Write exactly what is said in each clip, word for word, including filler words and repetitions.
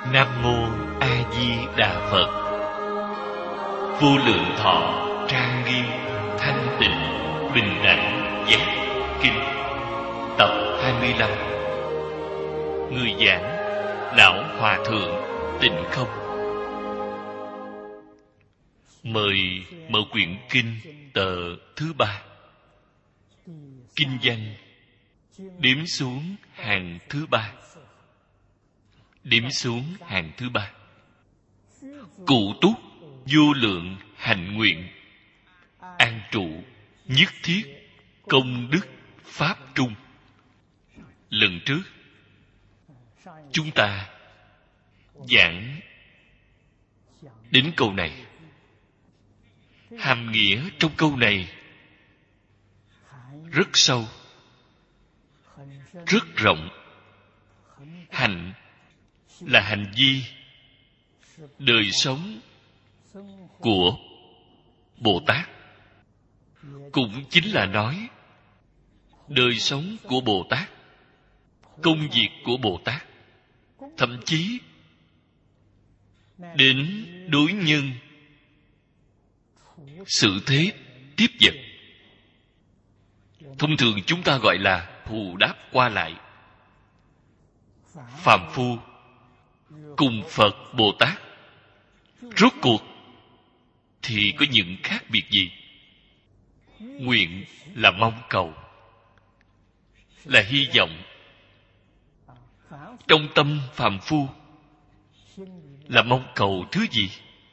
Nam mô A Di Đà Phật. Vô lượng thọ trang nghiêm thanh tịnh bình đẳng giác kinh tập hai mươi lăm. Người giảng Lão Hòa Thượng Tịnh Không. Mời mở quyển kinh tờ thứ ba. Kinh văn đếm xuống hàng thứ ba. Đếm xuống hàng thứ ba. Cụ túc vô lượng hạnh nguyện, an trụ nhất thiết công đức pháp trung. Lần trước chúng ta giảng đến câu này. Hàm nghĩa trong câu này rất sâu, rất rộng. Hạnh là hành vi, đời sống của Bồ Tát, cũng chính là nói đời sống của Bồ Tát, công việc của Bồ Tát, thậm chí đến đối nhân sự thế tiếp vật. Thông thường chúng ta gọi là thù đáp qua lại. Phàm phu cùng Phật Bồ Tát rốt cuộc thì có những khác biệt gì? Nguyện là mong cầu, là hy vọng. Trong tâm phàm phu là mong cầu thứ gì?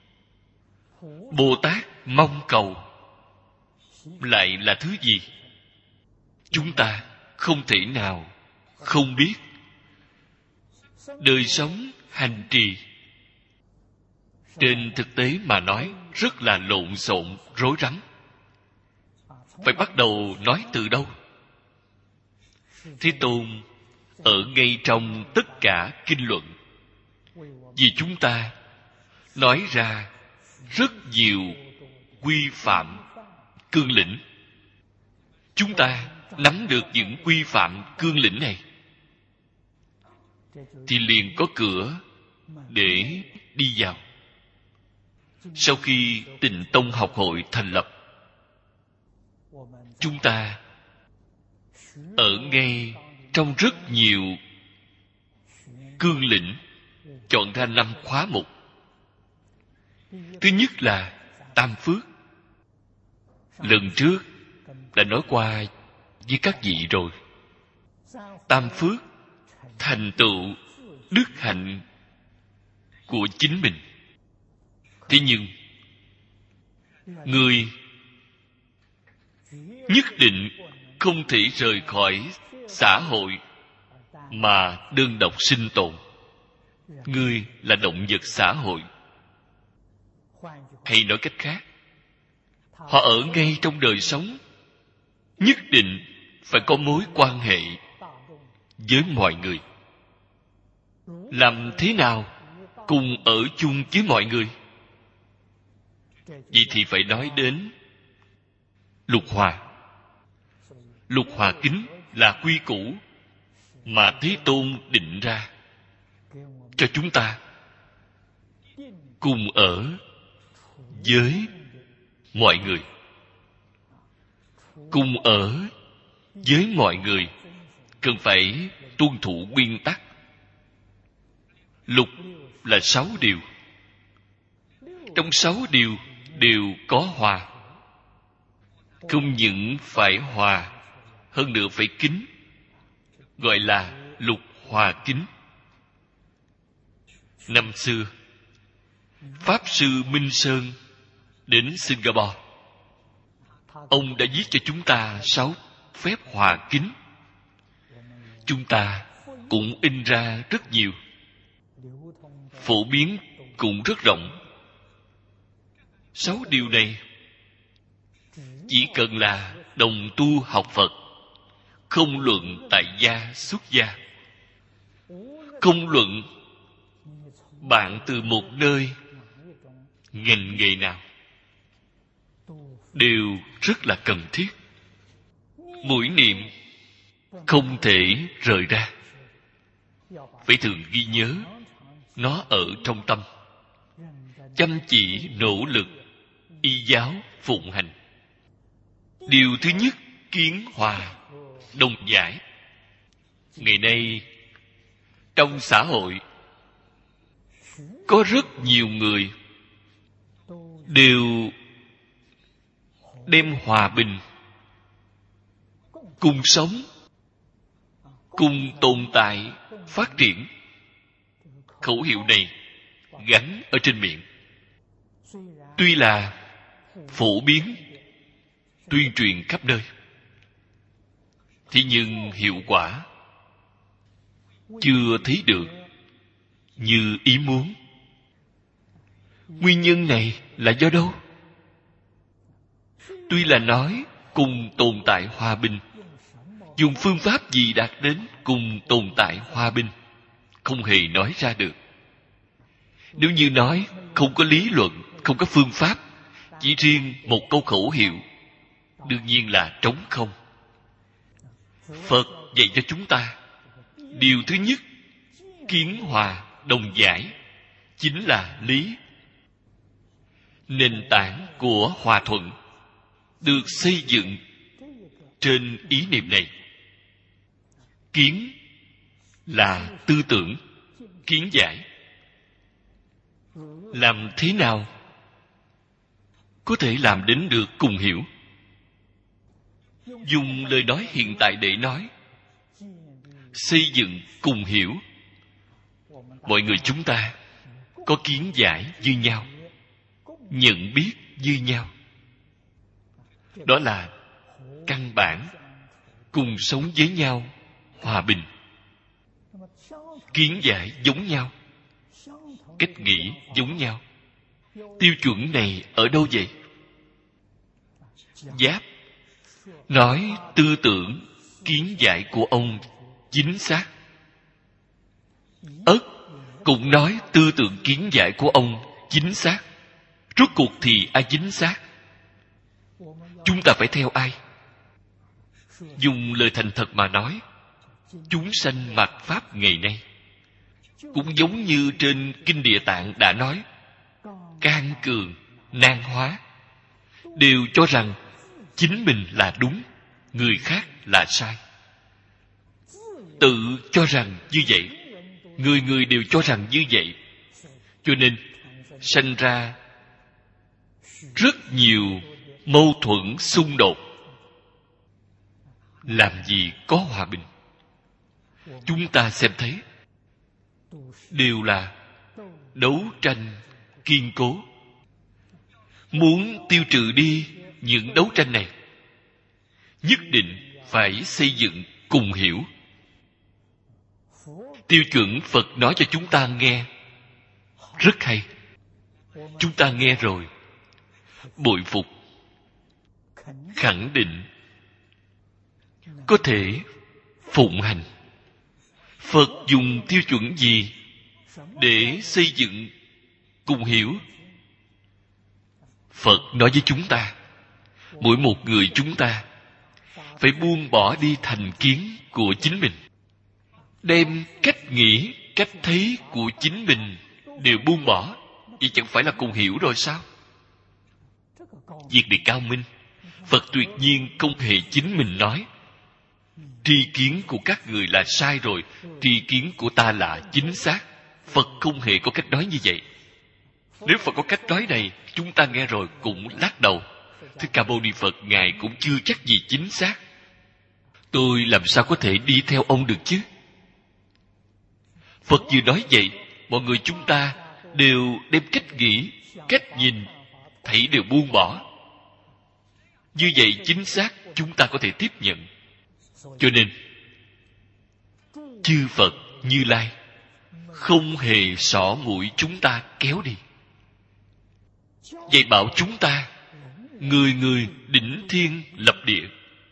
Bồ Tát mong cầu lại là thứ gì? Chúng ta không thể nào không biết. Đời sống hành trì trên thực tế mà nói rất là lộn xộn, rối rắm. Phải bắt đầu nói từ đâu? Thế Tôn ở ngay trong tất cả kinh luận vì chúng ta nói ra rất nhiều quy phạm cương lĩnh. Chúng ta nắm được những quy phạm cương lĩnh này thì liền có cửa để đi vào. Sau khi Tịnh Tông học hội thành lập, chúng ta ở ngay trong rất nhiều cương lĩnh chọn ra năm khóa mục. Thứ nhất là tam phước. Lần trước đã nói qua với các vị rồi. Tam phước thành tựu đức hạnh của chính mình. Thế nhưng người nhất định không thể rời khỏi xã hội mà đơn độc sinh tồn. Người là động vật xã hội. Hay nói cách khác, họ ở ngay trong đời sống, nhất định phải có mối quan hệ với mọi người. Làm thế nào cùng ở chung với mọi người? Vậy thì phải nói đến lục hòa. Lục hòa kính là quy củ mà Thế Tôn định ra cho chúng ta cùng ở với mọi người. Cùng ở với mọi người cần phải tuân thủ nguyên tắc. Lục là sáu điều. Trong sáu điều đều có hòa. Không những phải hòa, hơn nữa phải kính, gọi là lục hòa kính. Năm xưa, Pháp Sư Minh Sơn đến Singapore. Ông đã viết cho chúng ta sáu phép hòa kính. Chúng ta cũng in ra rất nhiều, phổ biến cũng rất rộng. Sáu điều này chỉ cần là đồng tu học Phật, không luận tại gia xuất gia, không luận bạn từ một nơi ngành nghề nào, đều rất là cần thiết. Mỗi niệm không thể rời ra, phải thường ghi nhớ nó ở trong tâm. Chăm chỉ nỗ lực y giáo phụng hành. Điều thứ nhất, kiến hòa đồng giải. Ngày nay trong xã hội có rất nhiều người đều đem hòa bình, cùng sống, cùng tồn tại, phát triển, khẩu hiệu này gắn ở trên miệng. Tuy là phổ biến, tuyên truyền khắp nơi, thế nhưng hiệu quả chưa thấy được như ý muốn. Nguyên nhân này là do đâu? Tuy là nói cùng tồn tại hòa bình, dùng phương pháp gì đạt đến cùng tồn tại hòa bình, không hề nói ra được. Nếu như nói không có lý luận, không có phương pháp, chỉ riêng một câu khẩu hiệu, đương nhiên là trống không. Phật dạy cho chúng ta, điều thứ nhất, kiến hòa đồng giải, chính là lý. Nền tảng của hòa thuận được xây dựng trên ý niệm này. Kiến là tư tưởng, kiến giải. Làm thế nào có thể làm đến được cùng hiểu? Dùng lời nói hiện tại để nói, xây dựng cùng hiểu. Mọi người chúng ta có kiến giải như nhau, nhận biết như nhau. Đó là căn bản cùng sống với nhau hòa bình. Kiến giải giống nhau, cách nghĩ giống nhau. Tiêu chuẩn này ở đâu vậy? Giáp nói tư tưởng, kiến giải của ông chính xác. Ất cũng nói tư tưởng, kiến giải của ông chính xác. Rốt cuộc thì ai chính xác? Chúng ta phải theo ai? Dùng lời thành thật mà nói, chúng sanh mạt pháp ngày nay cũng giống như trên Kinh Địa Tạng đã nói, can cường, nan hóa, đều cho rằng chính mình là đúng, người khác là sai. Tự cho rằng như vậy, người người đều cho rằng như vậy, cho nên sanh ra rất nhiều mâu thuẫn xung đột. Làm gì có hòa bình? Chúng ta xem thấy đều là đấu tranh kiên cố. Muốn tiêu trừ đi những đấu tranh này, nhất định phải xây dựng cùng hiểu. Tiêu chuẩn Phật nói cho chúng ta nghe rất hay. Chúng ta nghe rồi bội phục, khẳng định, có thể phụng hành. Phật dùng tiêu chuẩn gì để xây dựng cùng hiểu? Phật nói với chúng ta, mỗi một người chúng ta phải buông bỏ đi thành kiến của chính mình, đem cách nghĩ, cách thấy của chính mình đều buông bỏ. Vậy chẳng phải là cùng hiểu rồi sao? Việc này cao minh. Phật tuyệt nhiên không hề chính mình nói tri kiến của các người là sai rồi, tri kiến của ta là chính xác. Phật không hề có cách nói như vậy. Nếu Phật có cách nói này, chúng ta nghe rồi cũng lắc đầu. Thích Ca Mâu Ni Phật Ngài cũng chưa chắc gì chính xác. Tôi làm sao có thể đi theo ông được chứ? Phật vừa nói vậy, mọi người chúng ta đều đem cách nghĩ, cách nhìn thấy đều buông bỏ. Như vậy chính xác chúng ta có thể tiếp nhận. Cho nên chư Phật Như Lai không hề xỏ mũi chúng ta kéo đi, dạy bảo chúng ta người người đỉnh thiên lập địa.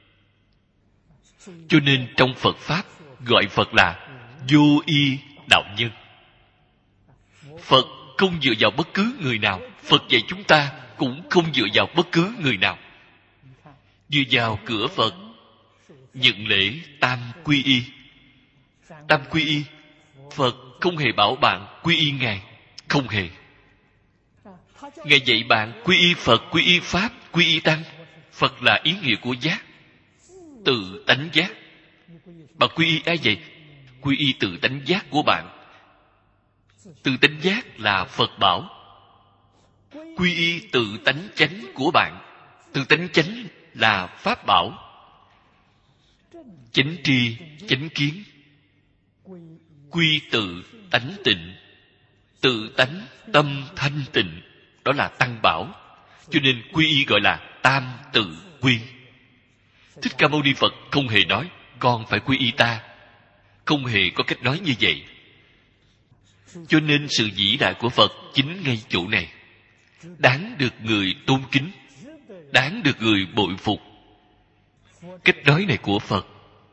Cho nên trong Phật Pháp gọi Phật là vô y đạo nhân. Phật không dựa vào bất cứ người nào. Phật dạy chúng ta cũng không dựa vào bất cứ người nào. Vừa vào cửa Phật, nhận lễ tam quy y. Tam quy y, Phật không hề bảo bạn quy y Ngài. Không hề. Ngài dạy bạn quy y Phật, quy y Pháp, quy y Tăng. Phật là ý nghĩa của giác, tự tánh giác. Bạn quy y ai vậy? Quy y tự tánh giác của bạn. Tự tánh giác là Phật bảo. Quy y tự tánh chánh của bạn. Tự tánh chánh là Pháp bảo. Chánh tri, chánh kiến. Quy tự tánh tịnh. Tự tánh tâm thanh tịnh, đó là Tăng bảo. Cho nên quy y gọi là tam tự quy. Thích Ca Mâu Ni Phật không hề nói con phải quy y ta. Không hề có cách nói như vậy. Cho nên sự vĩ đại của Phật chính ngay chỗ này, đáng được người tôn kính, đáng được người bội phục. Cách nói này của Phật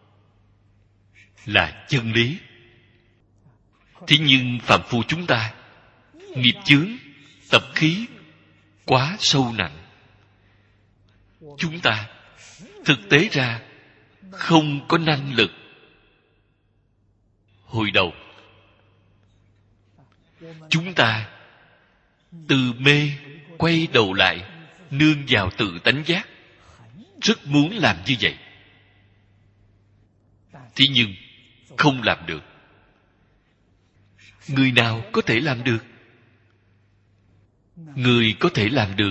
là chân lý. Thế nhưng phàm phu chúng ta, nghiệp chướng, tập khí quá sâu nặng. Chúng ta thực tế ra không có năng lực hồi đầu. Chúng ta từ mê quay đầu lại, nương vào tự tánh giác. Rất muốn làm như vậy, thế nhưng không làm được. Người nào có thể làm được? Người có thể làm được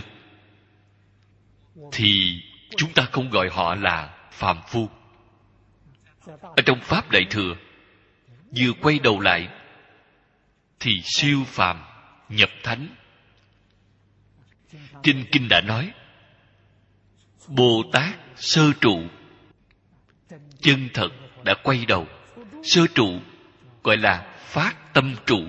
thì chúng ta không gọi họ là phàm phu. Ở trong Pháp Đại Thừa, vừa quay đầu lại thì siêu phàm nhập thánh. Kinh Kinh đã nói, Bồ Tát sơ trụ, chân thật đã quay đầu. Sơ trụ gọi là phát tâm trụ.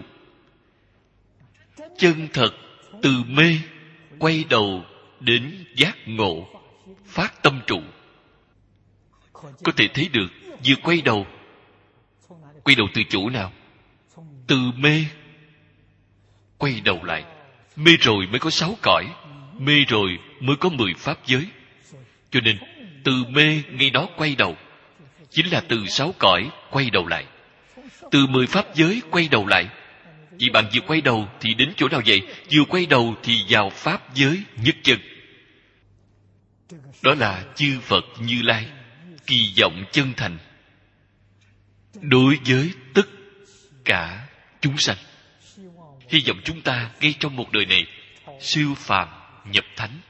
Chân thật từ mê quay đầu đến giác ngộ, phát tâm trụ. Có thể thấy được, vừa quay đầu, quay đầu từ chỗ nào? Từ mê quay đầu lại. Mê rồi mới có sáu cõi, mê rồi mới có mười pháp giới. Cho nên từ mê ngay đó quay đầu, chính là từ sáu cõi quay đầu lại. Từ mười pháp giới quay đầu lại. Vì bạn vừa quay đầu thì đến chỗ nào vậy? Vừa quay đầu thì vào pháp giới nhất chân. Đó là chư Phật Như Lai kỳ vọng chân thành đối với tất cả chúng sanh. Hy vọng chúng ta ngay trong một đời này siêu phàm nhập thánh.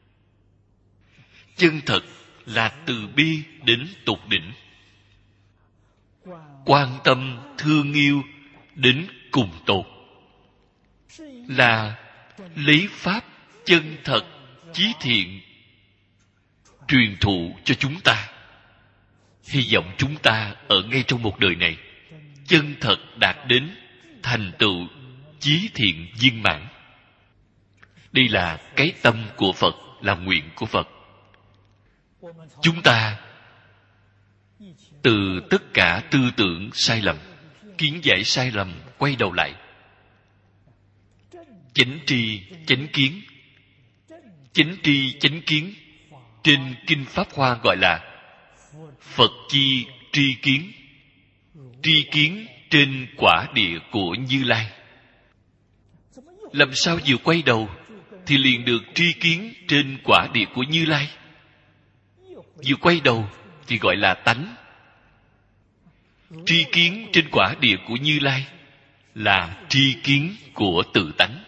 Chân thật là từ bi đến tột đỉnh, quan tâm thương yêu đến cùng tột, là lấy pháp chân thật chí thiện truyền thụ cho chúng ta. Hy vọng chúng ta ở ngay trong một đời này chân thật đạt đến thành tựu chí thiện viên mãn. Đây là cái tâm của Phật, là nguyện của Phật. Chúng ta từ tất cả tư tưởng sai lầm, kiến giải sai lầm quay đầu lại, chánh tri chánh kiến. Chánh tri chánh kiến trên Kinh Pháp Hoa gọi là Phật chi tri kiến. Tri kiến trên quả địa của Như Lai. Làm sao vừa quay đầu thì liền được tri kiến trên quả địa của Như Lai? Vừa quay đầu thì gọi là tánh. Tri kiến trên quả địa của Như Lai là tri kiến của tự tánh.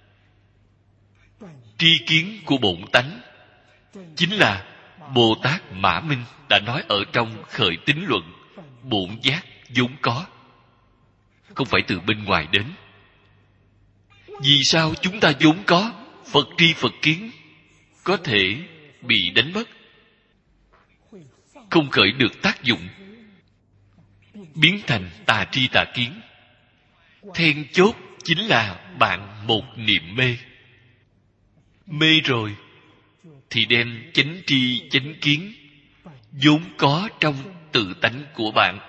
Tri kiến của bổn tánh chính là Bồ Tát Mã Minh đã nói ở trong Khởi Tín Luận, bổn giác vốn có, không phải từ bên ngoài đến. Vì sao chúng ta vốn có, Phật tri Phật kiến có thể bị đánh mất, không khởi được tác dụng, biến thành tà tri tà kiến? Then chốt chính là bạn một niệm mê. Mê rồi thì đem chánh tri chánh kiến vốn có trong tự tánh của bạn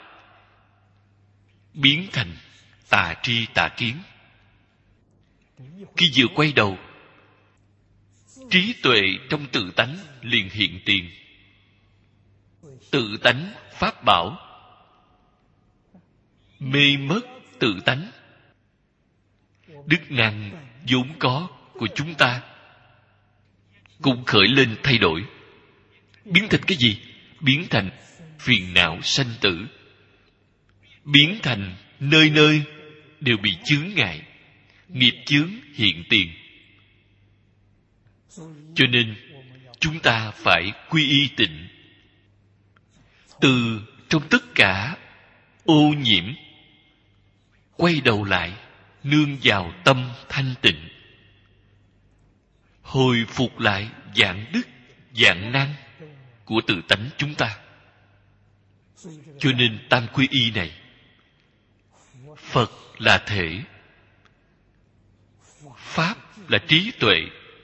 biến thành tà tri tà kiến. Khi vừa quay đầu, trí tuệ trong tự tánh liền hiện tiền. Tự tánh pháp bảo mê mất tự tánh, đức năng vốn có của chúng ta cũng khởi lên thay đổi. Biến thành cái gì? Biến thành phiền não sanh tử, biến thành nơi nơi đều bị chướng ngại, nghiệp chướng hiện tiền. Cho nên chúng ta phải quy y tịnh, từ trong tất cả ô nhiễm quay đầu lại nương vào tâm thanh tịnh, hồi phục lại dạng đức dạng năng của tự tánh chúng ta. Cho nên tam quy y này, Phật là thể, Pháp là trí tuệ,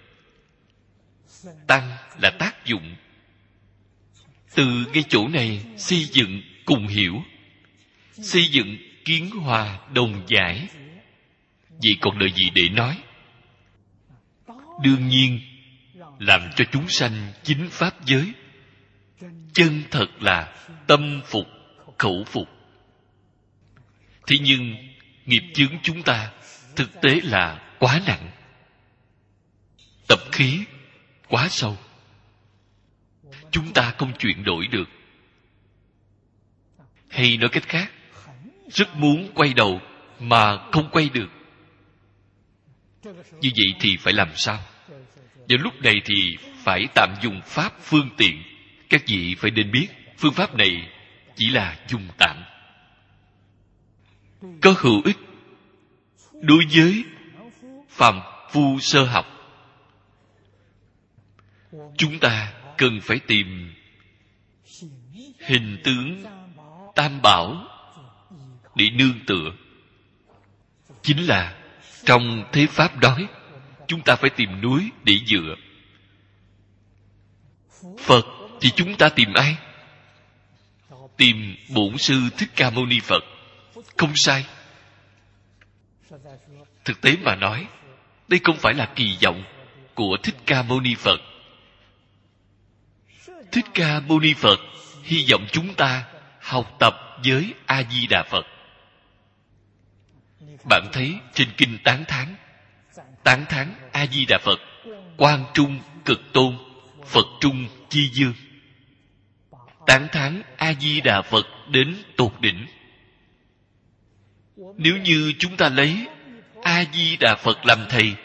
Tăng là tác dụng. Từ cái chỗ này xây dựng cùng hiểu, xây dựng kiến hòa đồng giải. Vậy còn lời gì để nói? Đương nhiên làm cho chúng sanh chính pháp giới chân thật là tâm phục khẩu phục. Thế nhưng nghiệp chướng chúng ta thực tế là quá nặng, tập khí quá sâu, chúng ta không chuyển đổi được. Hay nói cách khác, rất muốn quay đầu mà không quay được. Như vậy thì phải làm sao? Vào lúc này thì phải tạm dùng pháp phương tiện. Các vị phải nên biết, phương pháp này chỉ là dùng tạm, có hữu ích đối với phàm phu sơ học. Chúng ta cần phải tìm hình tướng tam bảo để nương tựa. Chính là trong thế pháp đói, chúng ta phải tìm núi để dựa. Phật thì chúng ta tìm ai? Tìm Bổn Sư Thích Ca Mâu Ni Phật. Không sai. Thực tế mà nói, đây không phải là kỳ vọng của Thích Ca Mâu Ni Phật. Thích Ca Mâu Ni Phật hy vọng chúng ta học tập với A Di Đà Phật. Bạn thấy trên kinh tán thán, tán thán A Di Đà Phật quang trung cực tôn, Phật trung chi dương, tán thán A Di Đà Phật đến tột đỉnh. Nếu như chúng ta lấy A Di Đà Phật làm thầy,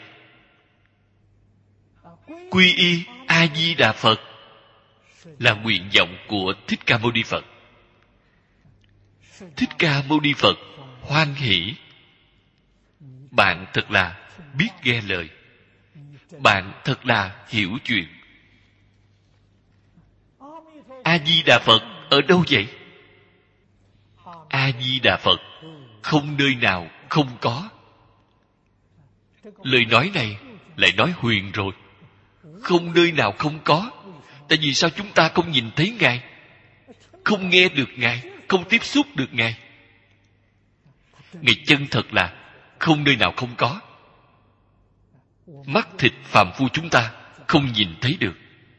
quy y A Di Đà Phật là nguyện vọng của Thích Ca Mâu Ni Phật. Thích Ca Mâu Ni Phật hoan hỷ. Bạn thật là biết nghe lời, bạn thật là hiểu chuyện. A Di Đà Phật ở đâu vậy? A Di Đà Phật không nơi nào không có. Lời nói này lại nói huyền rồi. Không nơi nào không có. Tại vì sao chúng ta không nhìn thấy Ngài, không nghe được Ngài, không tiếp xúc được Ngài? Ngài chân thật là không nơi nào không có. Mắt thịt phàm phu chúng ta không nhìn thấy được.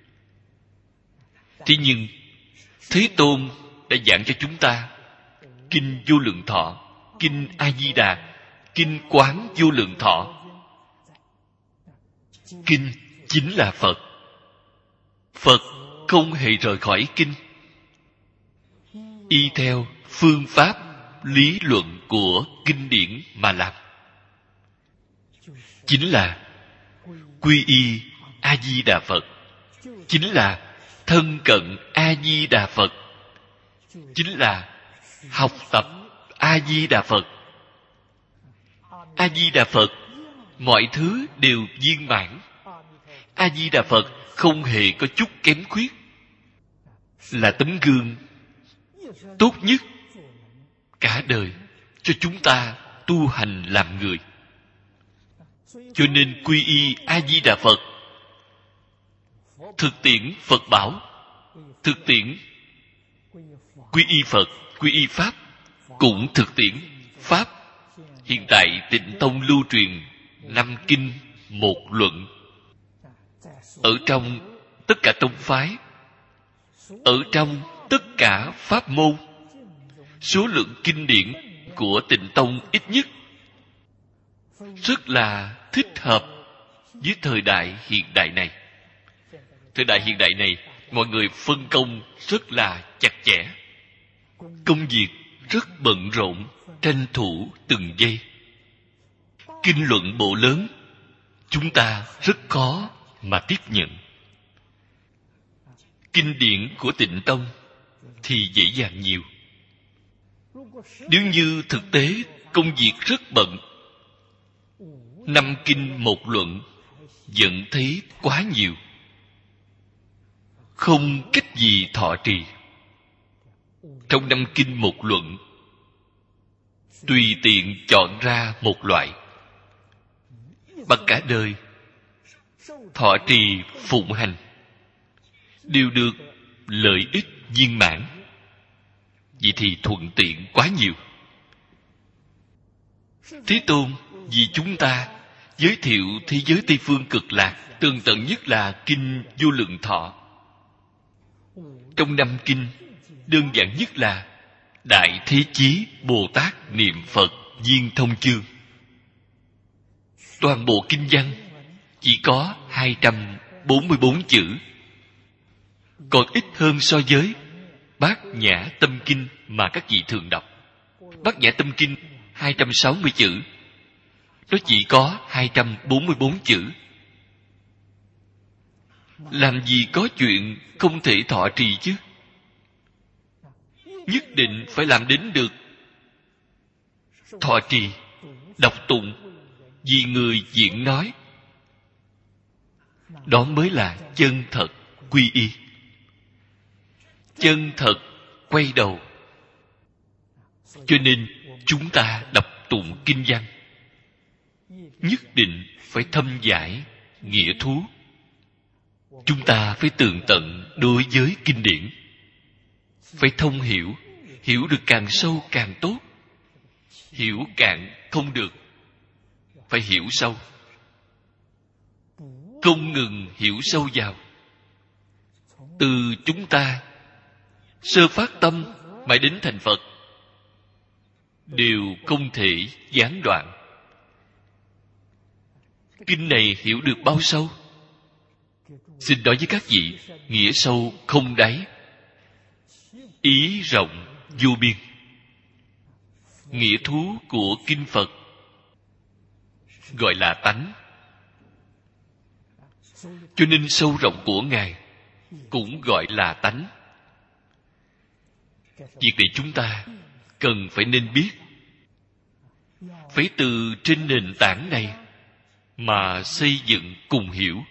Thế nhưng Thế Tôn đã giảng cho chúng ta Kinh Vô Lượng Thọ, Kinh A Di Đà, Kinh Quán Vô Lượng Thọ. Kinh chính là Phật. Phật không hề rời khỏi kinh. Y theo phương pháp lý luận của kinh điển mà làm, chính là quy y A Di Đà Phật, chính là thân cận A Di Đà Phật, chính là học tập A Di Đà Phật. A Di Đà Phật mọi thứ đều viên mãn. A Di Đà Phật không hề có chút kém khuyết, là tấm gương tốt nhất cả đời cho chúng ta tu hành làm người. Cho nên quy y A Di Đà Phật, thực tiễn Phật bảo, thực tiễn quy y Phật, quy y Pháp, cũng thực tiễn Pháp. Hiện tại Tịnh Tông lưu truyền năm kinh một luận. Ở trong tất cả tông phái, ở trong tất cả pháp môn, số lượng kinh điển của Tịnh Tông ít nhất rất là thích hợp với thời đại hiện đại này. Thời đại hiện đại này, mọi người phân công rất là chặt chẽ. Công việc rất bận rộn, tranh thủ từng giây. Kinh luận bộ lớn, chúng ta rất khó mà tiếp nhận. Kinh điển của Tịnh Tông thì dễ dàng nhiều. Nếu như thực tế công việc rất bận, năm kinh một luận vẫn thấy quá nhiều, không cách gì thọ trì. Trong năm kinh một luận, tùy tiện chọn ra một loại, bằng cả đời thọ trì phụng hành đều được lợi ích viên mãn. Vậy thì thuận tiện quá nhiều. Thế Tôn vì chúng ta giới thiệu thế giới Tây Phương Cực Lạc, tường tận nhất là kinh Vô Lượng Thọ. Trong năm kinh, đơn giản nhất là Đại Thế Chí Bồ Tát Niệm Phật Viên Thông Chương. Toàn bộ kinh văn chỉ có hai trăm bốn mươi bốn chữ, còn ít hơn so với Bát Nhã Tâm Kinh mà các vị thường đọc. Bát Nhã Tâm Kinh hai trăm sáu mươi chữ, nó chỉ có hai trăm bốn mươi bốn chữ. Làm gì có chuyện không thể thọ trì chứ? Nhất định phải làm đến được thọ trì, đọc tụng vì người diễn nói. Đó mới là chân thật quy y, chân thật quay đầu. Cho nên chúng ta đọc tụng kinh văn nhất định phải thâm giải nghĩa thú. Chúng ta phải tường tận đối với kinh điển, phải thông hiểu, hiểu được càng sâu càng tốt. Hiểu cạn không được, phải hiểu sâu, không ngừng hiểu sâu vào. Từ chúng ta sơ phát tâm mãi đến thành Phật đều không thể gián đoạn. Kinh này hiểu được bao sâu? Xin nói với các vị, nghĩa sâu không đáy, ý rộng vô biên. Nghĩa thú của kinh Phật gọi là tánh. Cho nên sâu rộng của Ngài cũng gọi là tánh. Việc này chúng ta cần phải nên biết. Phải từ trên nền tảng này mà xây dựng cùng hiểu.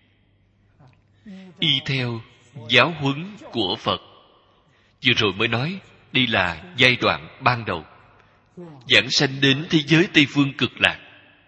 Y theo giáo huấn của Phật. Vừa rồi mới nói đây là giai đoạn ban đầu, giảng sanh đến thế giới Tây Phương Cực Lạc.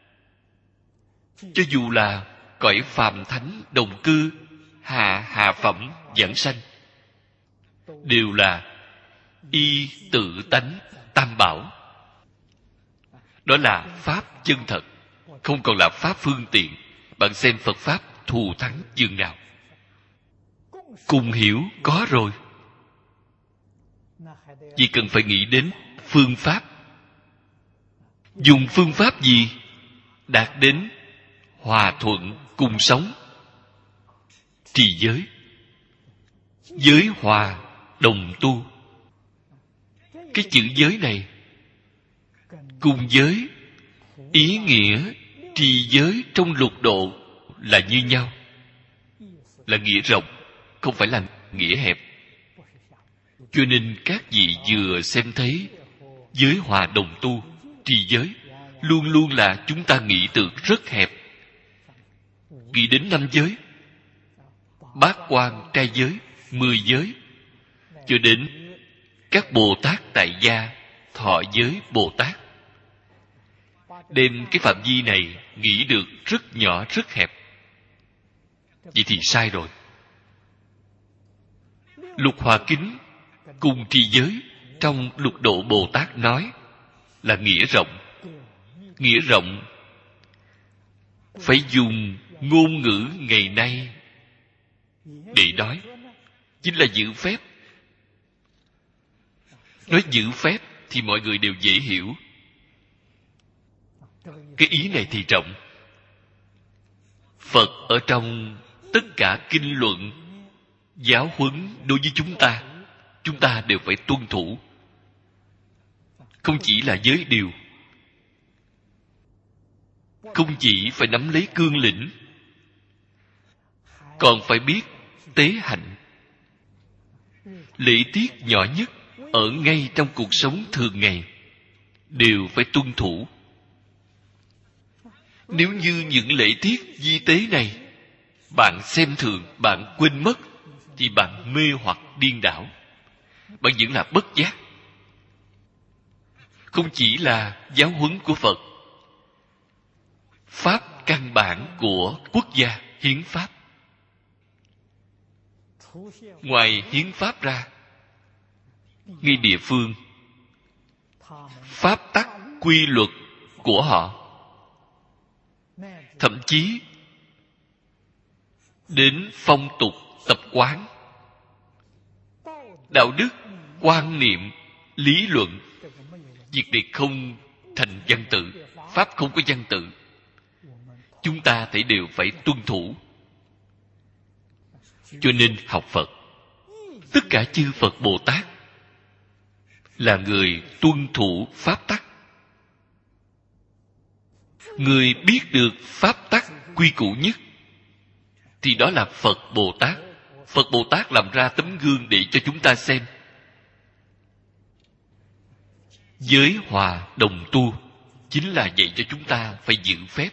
Cho dù là cõi phàm thánh đồng cư, hạ hạ phẩm giảng sanh, đều là y tự tánh tam bảo. Đó là pháp chân thật, không còn là pháp phương tiện. Bạn xem Phật pháp thù thắng chừng nào. Cùng hiểu có rồi, chỉ cần phải nghĩ đến phương pháp. Dùng phương pháp gì đạt đến hòa thuận cùng sống? Trì giới, giới hòa đồng tu. Cái chữ giới này cùng giới ý nghĩa trì giới trong lục độ là như nhau, là nghĩa rộng, không phải là nghĩa hẹp. Cho nên các vị vừa xem thấy giới hòa đồng tu, trì giới, luôn luôn là chúng ta nghĩ tưởng rất hẹp. Nghĩ đến năm giới, bát quan trai giới, mười giới, cho đến các Bồ Tát tại gia, thọ giới Bồ Tát. Đem cái phạm vi này nghĩ được rất nhỏ, rất hẹp. Vậy thì sai rồi. Lục Hòa Kính cùng trì giới trong lục độ Bồ Tát nói là nghĩa rộng. Nghĩa rộng phải dùng ngôn ngữ ngày nay để nói, chính là giữ phép. Nói giữ phép thì mọi người đều dễ hiểu. Cái ý này thì rộng. Phật ở trong tất cả kinh luận, giáo huấn đối với chúng ta, chúng ta đều phải tuân thủ. Không chỉ là giới điều, không chỉ phải nắm lấy cương lĩnh, còn phải biết tế hạnh. Lễ tiết nhỏ nhất ở ngay trong cuộc sống thường ngày đều phải tuân thủ. Nếu như những lễ tiết vi tế này bạn xem thường, bạn quên mất, thì bạn mê hoặc điên đảo. Bạn vẫn là bất giác. Không chỉ là giáo huấn của Phật, pháp căn bản của quốc gia, hiến pháp. Ngoài hiến pháp ra, ngay địa phương, pháp tắc quy luật của họ, thậm chí đến phong tục tập quán, đạo đức, quan niệm, lý luận, việc này không thành văn tự, pháp không có văn tự, chúng ta thấy đều phải tuân thủ. Cho nên học Phật, tất cả chư Phật Bồ Tát là người tuân thủ pháp tắc. Người biết được pháp tắc quy củ nhất thì đó là Phật Bồ Tát. Phật Bồ Tát làm ra tấm gương để cho chúng ta xem. Giới hòa đồng tu chính là dạy cho chúng ta phải giữ phép.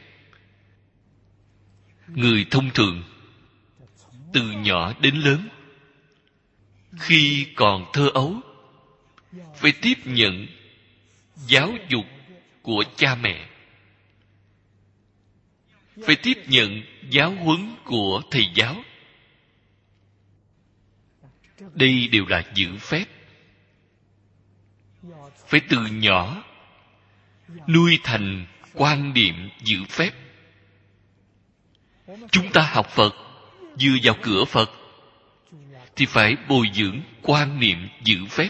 Người thông thường từ nhỏ đến lớn, khi còn thơ ấu, phải tiếp nhận giáo dục của cha mẹ, phải tiếp nhận giáo huấn của thầy giáo. Đây đều là giữ phép. Phải từ nhỏ nuôi thành quan niệm giữ phép. Chúng ta học Phật, vừa vào cửa Phật thì phải bồi dưỡng quan niệm giữ phép.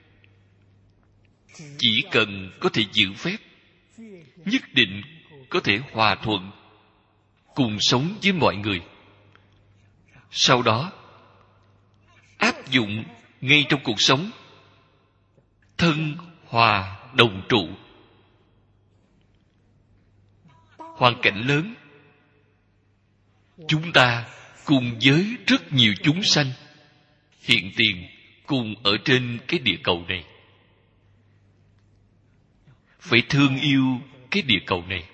Chỉ cần có thể giữ phép, nhất định có thể hòa thuận, cùng sống với mọi người. Sau đó áp dụng ngay trong cuộc sống, thân hòa đồng trụ. Hoàn cảnh lớn, chúng ta cùng với rất nhiều chúng sanh hiện tiền cùng ở trên cái địa cầu này. Phải thương yêu cái địa cầu này.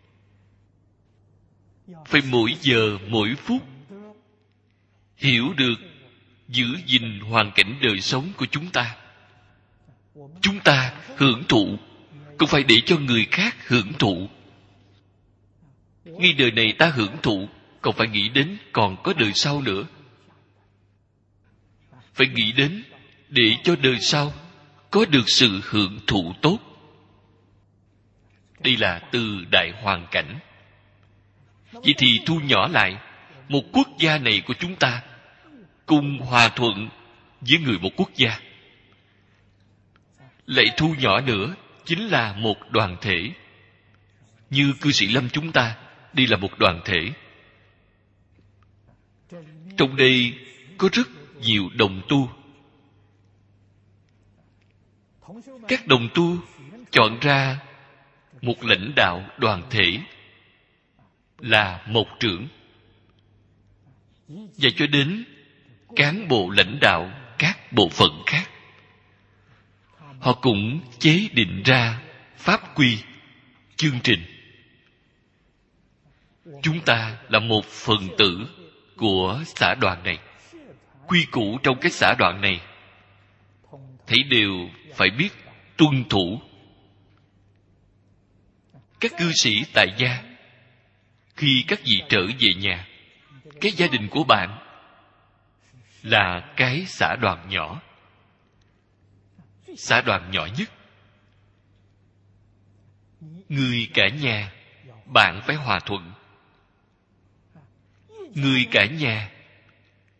Phải mỗi giờ mỗi phút hiểu được giữ gìn hoàn cảnh đời sống của chúng ta. Chúng ta hưởng thụ, không phải để cho người khác hưởng thụ. Ngay đời này ta hưởng thụ, còn phải nghĩ đến còn có đời sau nữa. Phải nghĩ đến để cho đời sau có được sự hưởng thụ tốt. Đây là từ đại hoàn cảnh. Vậy thì thu nhỏ lại, một quốc gia này của chúng ta cùng hòa thuận với người một quốc gia. Lại thu nhỏ nữa, chính là một đoàn thể. Như cư sĩ Lâm chúng ta, đây là một đoàn thể. Trong đây có rất nhiều đồng tu. Các đồng tu chọn ra một lãnh đạo đoàn thể là mộc trưởng, và cho đến cán bộ lãnh đạo các bộ phận khác. Họ cũng chế định ra pháp quy, chương trình. Chúng ta là một phần tử của xã đoàn này. Quy củ trong cái xã đoàn này thấy đều phải biết tuân thủ. Các cư sĩ tại gia, khi các vị trở về nhà, cái gia đình của bạn là cái xã đoàn nhỏ, xã đoàn nhỏ nhất. Người cả nhà bạn phải hòa thuận. Người cả nhà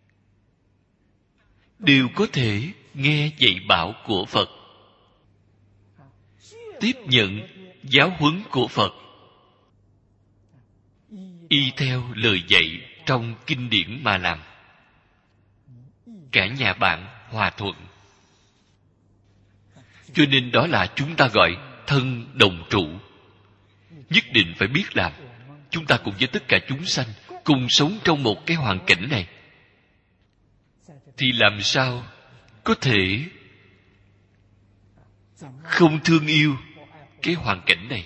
đều có thể nghe dạy bảo của Phật. tiếp nhận giáo huấn của Phật, y theo lời dạy trong kinh điển mà làm, cả nhà bạn hòa thuận. Cho nên đó là chúng ta gọi thân đồng trụ. Nhất định phải biết làm. Chúng ta cùng với tất cả chúng sanh cùng sống trong một cái hoàn cảnh này, thì làm sao có thể không thương yêu cái hoàn cảnh này?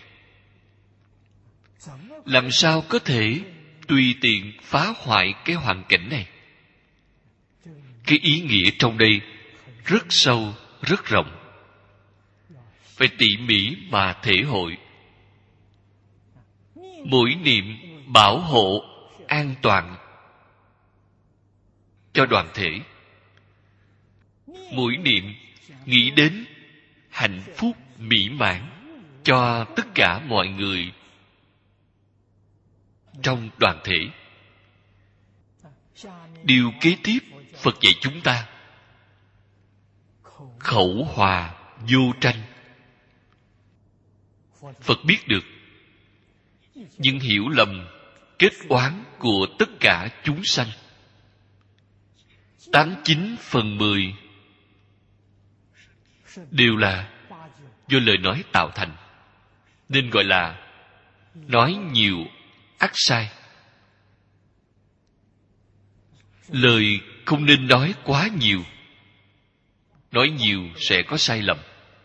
Làm sao có thể tùy tiện phá hoại cái hoàn cảnh này? Cái ý nghĩa trong đây rất sâu, rất rộng, phải tỉ mỉ mà thể hội. Mỗi niệm bảo hộ an toàn cho đoàn thể, mỗi niệm nghĩ đến hạnh phúc mỹ mãn cho tất cả mọi người trong đoàn thể. Điều kế tiếp Phật dạy chúng ta: khẩu hòa vô tranh. Phật biết được những hiểu lầm, kết oán của tất cả chúng sanh, tám chín phần mười đều là do lời nói tạo thành, nên gọi là nói nhiều ắt sai. Lời không nên nói quá nhiều, nói nhiều sẽ có sai lầm,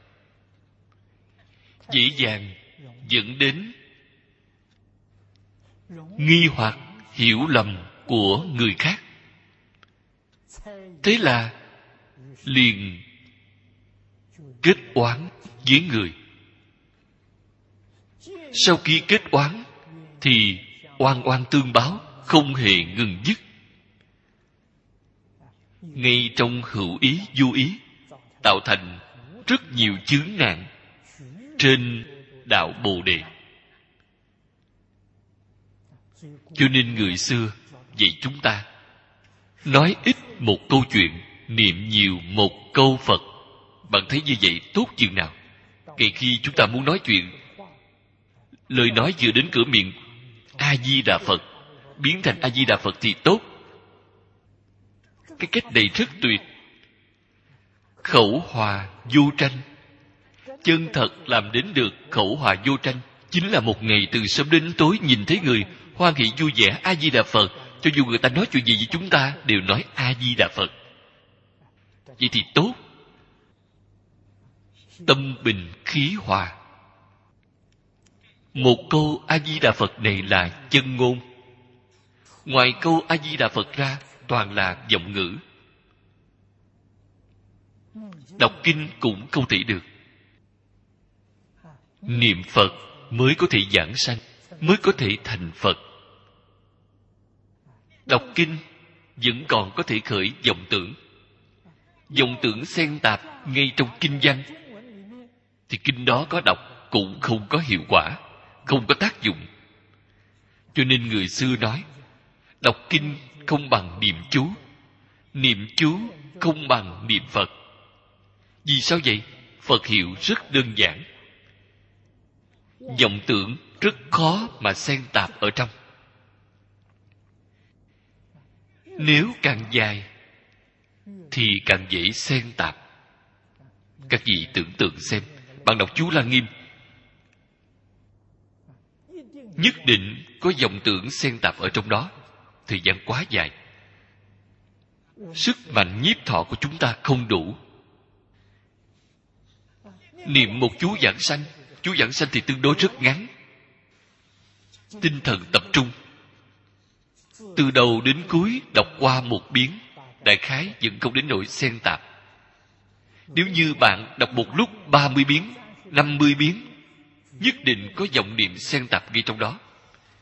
dễ dàng dẫn đến nghi hoặc hiểu lầm của người khác. Thế là liền kết oán với người. Sau khi kết oán thì oan oan tương báo, không hề ngừng dứt. Ngay trong hữu ý vô ý tạo thành rất nhiều chướng ngại trên đạo Bồ Đề. Cho nên người xưa dạy chúng ta nói ít một câu chuyện, niệm nhiều một câu Phật. Bạn thấy như vậy tốt chừng nào? Kể khi chúng ta muốn nói chuyện, lời nói vừa đến cửa miệng, A Di Đà Phật, biến thành A Di Đà Phật thì tốt. Cái cách này rất tuyệt. Khẩu hòa vô tranh. Chân thật làm đến được khẩu hòa vô tranh chính là một ngày từ sớm đến tối nhìn thấy người hoan hỷ vui vẻ A Di Đà Phật, cho dù người ta nói chuyện gì với chúng ta đều nói A Di Đà Phật. Vậy thì tốt. Tâm bình khí hòa. Một câu A Di Đà Phật này là chân ngôn. Ngoài câu A Di Đà Phật ra toàn là giọng ngữ. Đọc kinh cũng không thể được. Niệm Phật mới có thể giảng sanh, mới có thể thành Phật. Đọc kinh vẫn còn có thể khởi vọng tưởng. Vọng tưởng xen tạp ngay trong kinh văn thì kinh đó có đọc cũng không có hiệu quả, không có tác dụng. Cho nên người xưa nói đọc kinh không bằng niệm chú, niệm chú không bằng niệm Phật. Vì sao vậy? Phật hiệu rất đơn giản, vọng tưởng rất khó mà xen tạp ở trong. Nếu càng dài thì càng dễ xen tạp. Các vị tưởng tượng xem, bạn đọc chú La Nghiêm, nhất định có vọng tưởng xen tạp ở trong đó, thời gian quá dài. Sức mạnh nhiếp thọ của chúng ta không đủ. Niệm một chú giảng sanh, chú giảng sanh thì tương đối rất ngắn. Tinh thần tập trung, từ đầu đến cuối đọc qua một biến, đại khái vẫn không đến nỗi xen tạp. Nếu như bạn đọc một lúc ba mươi biến, năm mươi biến, nhất định có vọng niệm xen tạp ngay trong đó.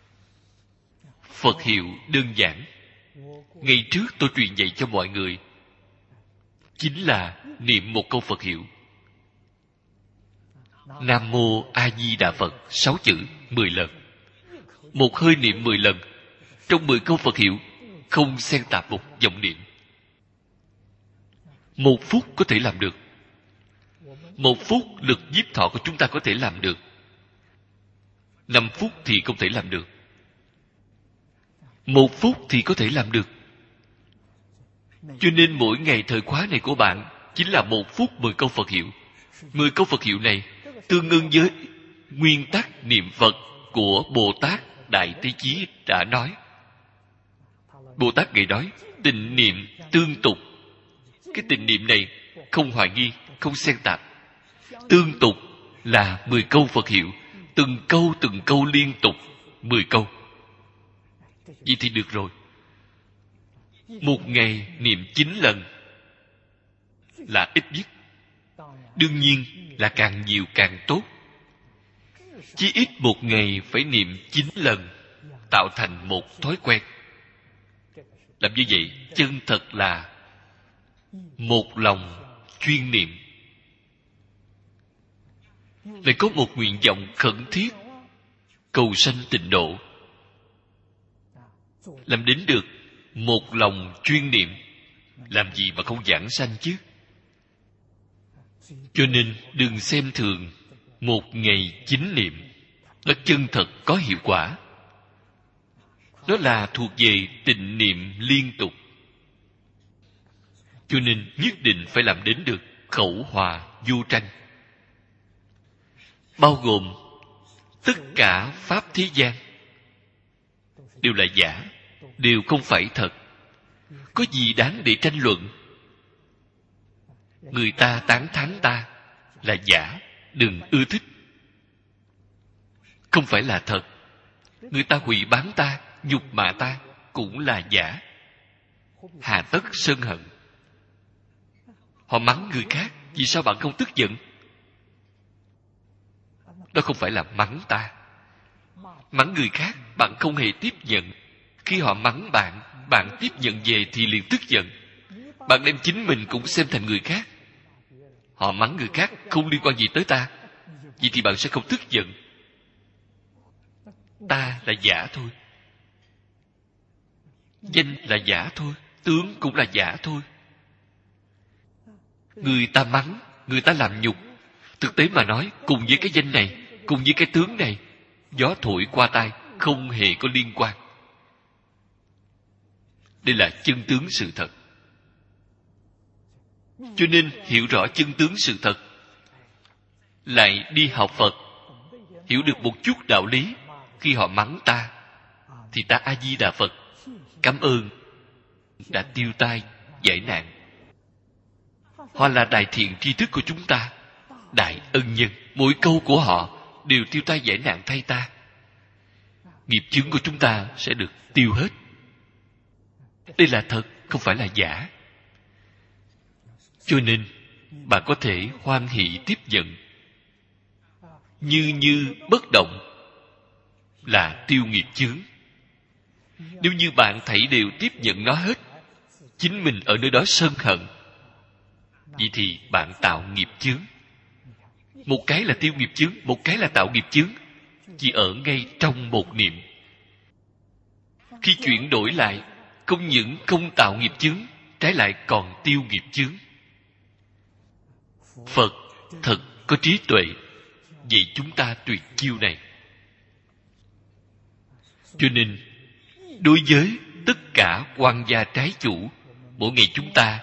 Phật hiệu đơn giản. Ngày trước tôi truyền dạy cho mọi người chính là niệm một câu Phật hiệu. Nam Mô A Di Đà Phật sáu chữ mười lần. Một hơi niệm mười lần. Trong mười câu Phật hiệu không xen tạp một vọng niệm. Một phút có thể làm được. Một phút lực nhiếp thọ của chúng ta có thể làm được. Năm phút thì không thể làm được. Một phút thì có thể làm được. Cho nên mỗi ngày thời khóa này của bạn chính là một phút mười câu Phật hiệu. Mười câu Phật hiệu này tương ứng với nguyên tắc niệm Phật của Bồ Tát Đại Thế Chí đã nói. Bồ Tát Ngài nói tịnh niệm tương tục. Cái tịnh niệm này không hoài nghi, không xen tạp. Tương tục là mười câu Phật hiệu, từng câu từng câu liên tục mười câu. Vậy thì được rồi. Một ngày niệm chín lần là ít nhất. Đương nhiên là càng nhiều càng tốt. Chí ít một ngày phải niệm chín lần, tạo thành một thói quen. Làm như vậy chân thật là một lòng chuyên niệm. Lại có một nguyện vọng khẩn thiết cầu sanh tịnh độ. Làm đến được một lòng chuyên niệm, làm gì mà không giảng sanh chứ? Cho nên đừng xem thường một ngày chín niệm. Nó chân thật có hiệu quả. Nó là thuộc về tịnh niệm liên tục. Cho nên nhất định phải làm đến được khẩu hòa vô tranh. Bao gồm tất cả pháp thế gian đều là giả, đều không phải thật. Có gì đáng để tranh luận? Người ta tán thán ta là giả, đừng ưa thích. Không phải là thật. Người ta hủy bán ta, nhục mạ ta cũng là giả. Hà tất sân hận? Họ mắng người khác, vì sao bạn không tức giận? Đó không phải là mắng ta. Mắng người khác, bạn không hề tiếp nhận. Khi họ mắng bạn, bạn tiếp nhận về thì liền tức giận. Bạn đem chính mình cũng xem thành người khác. Họ mắng người khác không liên quan gì tới ta, vậy thì bạn sẽ không tức giận. Ta là giả thôi. Danh là giả thôi. Tướng cũng là giả thôi. Người ta mắng, người ta làm nhục. Thực tế mà nói, cùng với cái danh này, cùng với cái tướng này, gió thổi qua tai, không hề có liên quan. Đây là chân tướng sự thật. Cho nên hiểu rõ chân tướng sự thật, lại đi học Phật, hiểu được một chút đạo lý. Khi họ mắng ta, thì ta A Di Đà Phật, cảm ơn đã tiêu tai giải nạn. Họ là đại thiện tri thức của chúng ta, đại ân nhân. Mỗi câu của họ đều tiêu tai giải nạn thay ta. Nghiệp chướng của chúng ta sẽ được tiêu hết. Đây là thật, không phải là giả. Cho nên bạn có thể hoan hỷ tiếp nhận. Như như bất động là tiêu nghiệp chướng. Nếu như bạn thảy đều tiếp nhận nó hết, chính mình ở nơi đó sân hận, vậy thì bạn tạo nghiệp chướng. Một cái là tiêu nghiệp chướng, một cái là tạo nghiệp chướng, chỉ ở ngay trong một niệm. Khi chuyển đổi lại, không những không tạo nghiệp chướng, trái lại còn tiêu nghiệp chướng. Phật thật có trí tuệ, vậy chúng ta tuyệt chiêu này. Cho nên đối với tất cả quan gia trái chủ, mỗi ngày chúng ta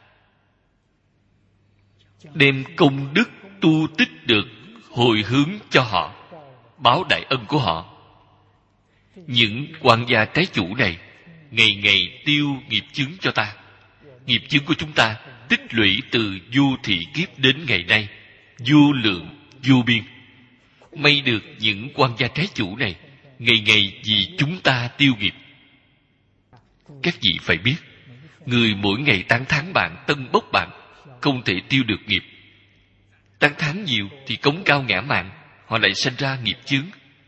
đem công đức tu tích được hồi hướng cho họ, báo đại ân của họ. Những quan gia trái chủ này ngày ngày tiêu nghiệp chướng cho ta. Nghiệp chướng của chúng ta tích lũy từ vô thị kiếp đến ngày nay, vô lượng vô biên. May được những quan gia trái chủ này ngày ngày vì chúng ta tiêu nghiệp. Các vị phải biết, người mỗi ngày tán thán bạn, tân bốc bạn, không thể tiêu được nghiệp. Tán thán nhiều thì cống cao ngã mạn, họ lại sanh ra nghiệp chướng.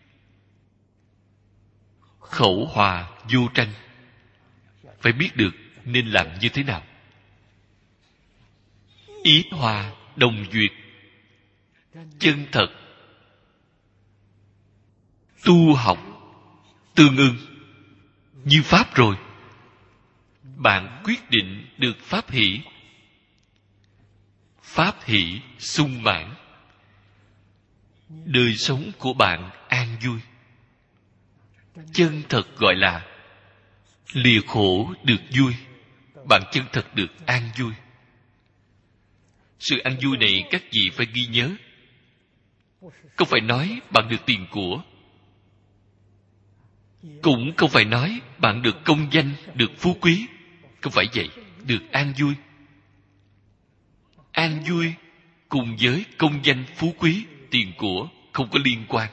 Khẩu hòa vô tranh, phải biết được nên làm như thế nào. Ý hòa đồng duyệt, chân thật, tu học tương ưng, như pháp rồi. Bạn quyết định được pháp hỷ. pháp hỷ sung mãn. Đời sống của bạn an vui. Chân thật gọi là lìa khổ được vui. Bạn chân thật được an vui. Sự an vui này các vị phải ghi nhớ. Không phải nói bạn được tiền của, cũng không phải nói bạn được công danh, được phú quý. Không phải vậy. Được an vui. An vui cùng với công danh, phú quý, tiền của không có liên quan.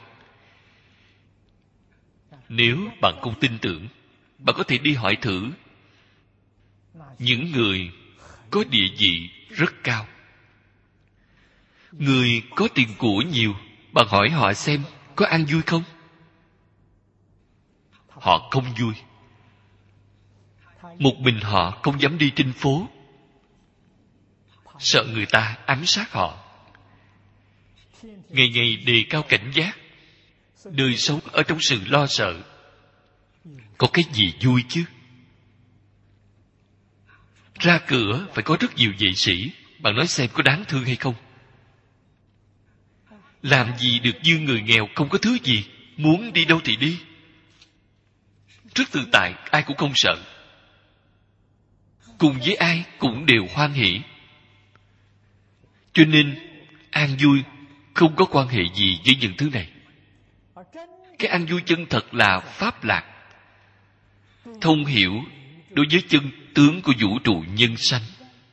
Nếu bạn không tin tưởng, bạn có thể đi hỏi thử những người có địa vị rất cao. Người có tiền của nhiều, bạn hỏi họ xem có an vui không? Họ không vui. Một mình họ không dám đi trên phố, sợ người ta ám sát họ. Ngày ngày đề cao cảnh giác, đời sống ở trong sự lo sợ. Có cái gì vui chứ? Ra cửa phải có rất nhiều vệ sĩ. Bạn nói xem có đáng thương hay không? Làm gì được như người nghèo không có thứ gì, muốn đi đâu thì đi. Rất tự tại, ai cũng không sợ. Cùng với ai cũng đều hoan hỷ. Cho nên an vui không có quan hệ gì với những thứ này. Cái an vui chân thật là pháp lạc, thông hiểu đối với chân tướng của vũ trụ nhân sanh.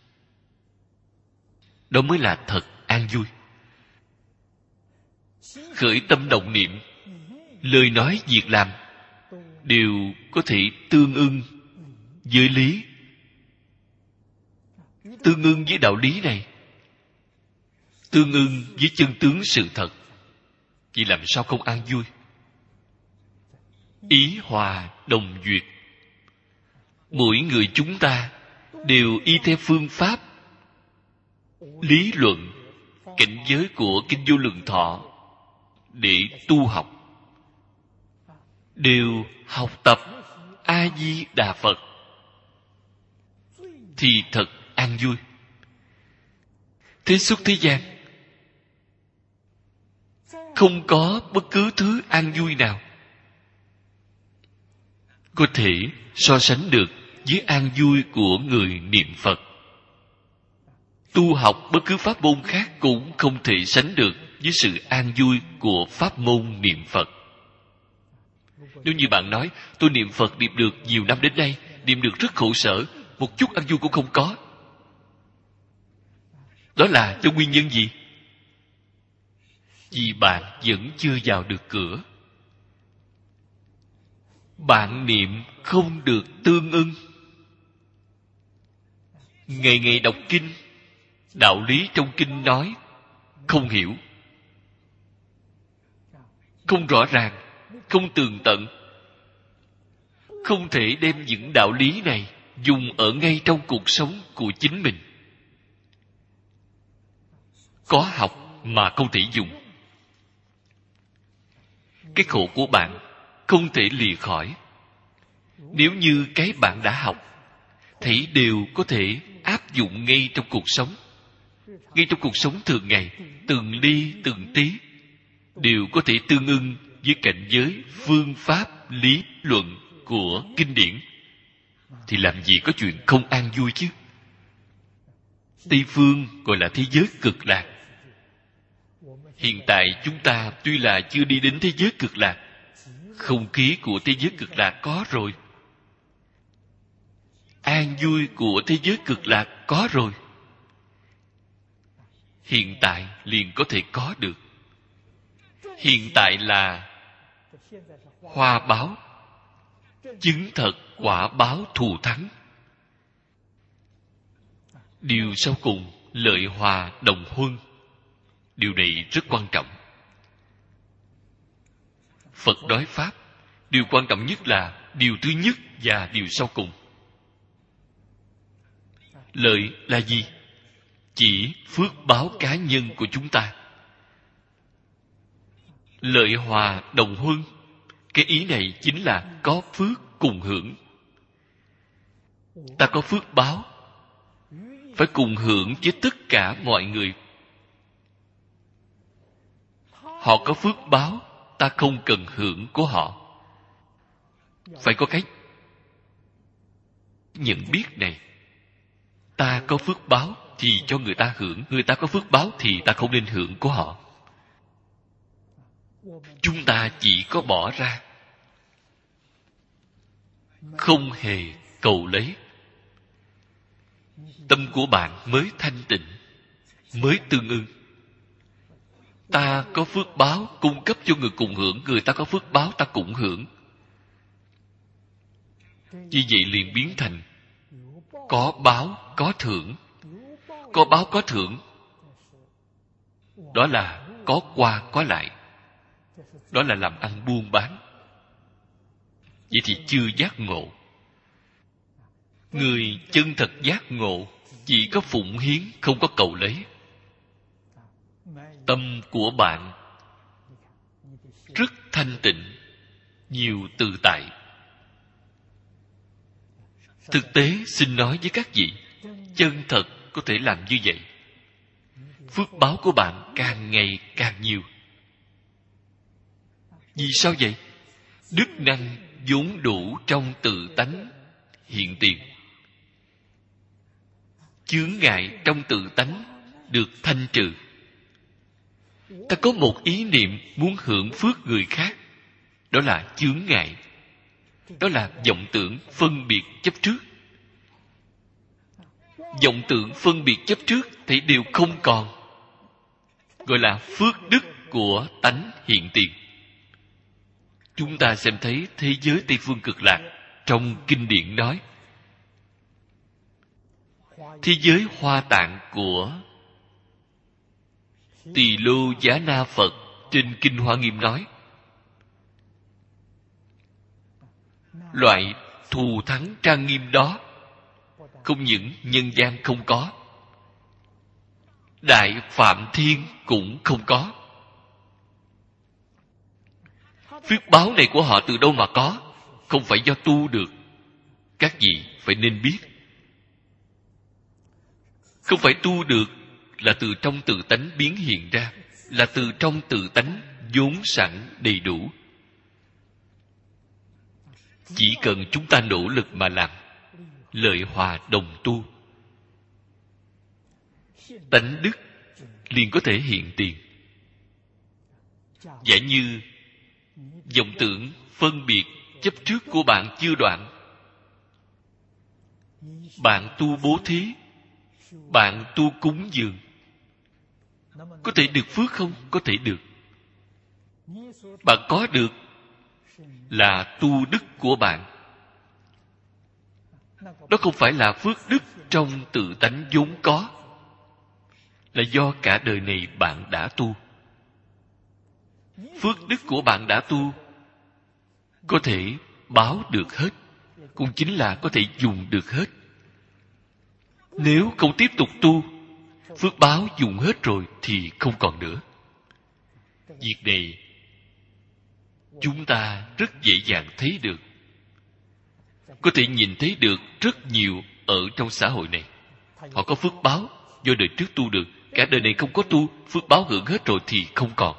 Đó mới là thật an vui. Khởi tâm động niệm, lời nói việc làm đều có thể tương ưng với lý, tương ưng với đạo lý này, tương ưng với chân tướng sự thật. Vậy làm sao không an vui? Ý hòa đồng duyệt. Mỗi người chúng ta đều y theo phương pháp, lý luận, cảnh giới của Kinh Vô Lượng Thọ để tu học. Đều học tập A Di Đà Phật thì thật an vui. Thế xuất thế gian không có bất cứ thứ an vui nào có thể so sánh được với an vui của người niệm Phật. Tu học bất cứ pháp môn khác cũng không thể sánh được với sự an vui của pháp môn niệm Phật. Nếu như bạn nói, tôi niệm Phật niệm được nhiều năm đến nay, niệm được rất khổ sở, một chút an vui cũng không có. Đó là do nguyên nhân gì? Vì bạn vẫn chưa vào được cửa. Bạn niệm không được tương ưng. Ngày ngày đọc kinh, đạo lý trong kinh nói không hiểu, không rõ ràng, không tường tận, không thể đem những đạo lý này dùng ở ngay trong cuộc sống của chính mình. Có học mà không thể dùng. Cái khổ của bạn không thể lìa khỏi. Nếu như cái bạn đã học thấy đều có thể áp dụng ngay trong cuộc sống, ngay trong cuộc sống thường ngày, từng ly từng tí đều có thể tương ưng với cảnh giới phương pháp lý luận của kinh điển, thì làm gì có chuyện không an vui chứ? Tây phương gọi là thế giới cực lạc. Hiện tại chúng ta tuy là chưa đi đến thế giới cực lạc, không khí của thế giới cực lạc có rồi, an vui của thế giới cực lạc có rồi. Hiện tại liền có thể có được. Hiện tại là hoa báo, chứng thật quả báo thù thắng. Điều sau cùng, lợi hòa đồng huân. Điều này rất quan trọng. Phật nói pháp, điều quan trọng nhất là điều thứ nhất và điều sau cùng. Lợi là gì? Chỉ phước báo cá nhân của chúng ta. Lợi hòa đồng huân, cái ý này chính là có phước cùng hưởng. Ta có phước báo, phải cùng hưởng với tất cả mọi người. Họ có phước báo, ta không cần hưởng của họ. Phải có cái nhận biết này. Ta có phước báo thì cho người ta hưởng, người ta có phước báo thì ta không nên hưởng của họ. Chúng ta chỉ có bỏ ra, không hề cầu lấy. Tâm của bạn mới thanh tịnh, mới tương ưng. Ta có phước báo cung cấp cho người cùng hưởng, người ta có phước báo ta cũng hưởng. Như vậy liền biến thành có báo có thưởng. Có báo có thưởng, đó là có qua có lại. Đó là làm ăn buôn bán. Vậy thì chưa giác ngộ. Người chân thật giác ngộ chỉ có phụng hiến, không có cầu lấy. Tâm của bạn rất thanh tịnh, nhiều tự tại. Thực tế xin nói với các vị, chân thật có thể làm như vậy. Phước báo của bạn càng ngày càng nhiều. Vì sao vậy? Đức năng vốn đủ trong tự tánh hiện tiền. Chướng ngại trong tự tánh được thanh trừ. Ta có một ý niệm muốn hưởng phước người khác, đó là chướng ngại. Đó là vọng tưởng phân biệt chấp trước. Vọng tưởng phân biệt chấp trước thì đều không còn, gọi là phước đức của tánh hiện tiền. Chúng ta xem thấy thế giới Tây Phương Cực Lạc trong kinh điển nói, thế giới Hoa Tạng của Tỳ Lô Giá Na Phật trên kinh Hoa Nghiêm nói, loại thù thắng trang nghiêm đó không những nhân gian không có, Đại Phạm Thiên cũng không có. Phước báo này của họ từ đâu mà có? Không phải do tu được. Các vị phải nên biết, không phải tu được, là từ trong tự tánh biến hiện ra, là từ trong tự tánh vốn sẵn đầy đủ. Chỉ cần chúng ta nỗ lực mà làm, lợi hòa đồng tu, tánh đức liền có thể hiện tiền. Giả như vọng tưởng phân biệt chấp trước của bạn chưa đoạn, bạn tu bố thí, bạn tu cúng dường, có thể được phước không? Có thể được. Bạn có được là tu đức của bạn. Đó không phải là phước đức trong tự tánh vốn có, là do cả đời này bạn đã tu. Phước đức của bạn đã tu, có thể báo được hết, cũng chính là có thể dùng được hết. Nếu không tiếp tục tu, phước báo dùng hết rồi thì không còn nữa. Việc này chúng ta rất dễ dàng thấy được, có thể nhìn thấy được rất nhiều ở trong xã hội này. Họ có phước báo do đời trước tu được, cả đời này không có tu, phước báo hưởng hết rồi thì không còn.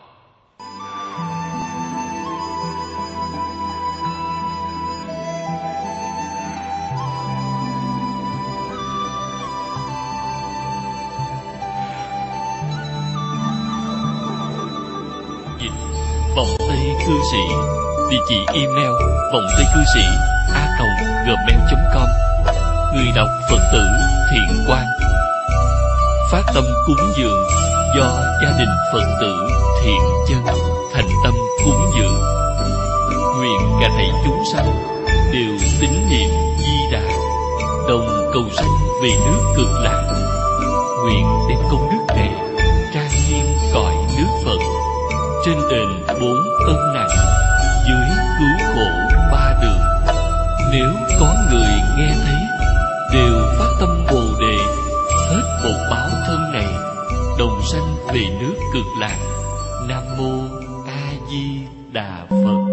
Vọng Tây Cư Sĩ, địa chỉ email vọng tây cư sĩ a còng gmail chấm com. Người đọc Phật tử Thiện Quang. Phát tâm cúng dường do gia đình Phật tử Thiện Chân thành tâm cúng dường. Nguyện cả thảy chúng sanh đều tín niệm Di Đà, đồng cầu sanh về nước Cực Lạc. Nguyện đem công đức này trang nghiêm cõi nước Phật, trên đền bốn ân nặng, dưới cứu khổ ba đường. Nếu có người nghe thấy, đều phát tâm Bồ Đề, hết một báo thân này, đồng sanh về nước Cực Lạc. Nam mô A Di Đà Phật.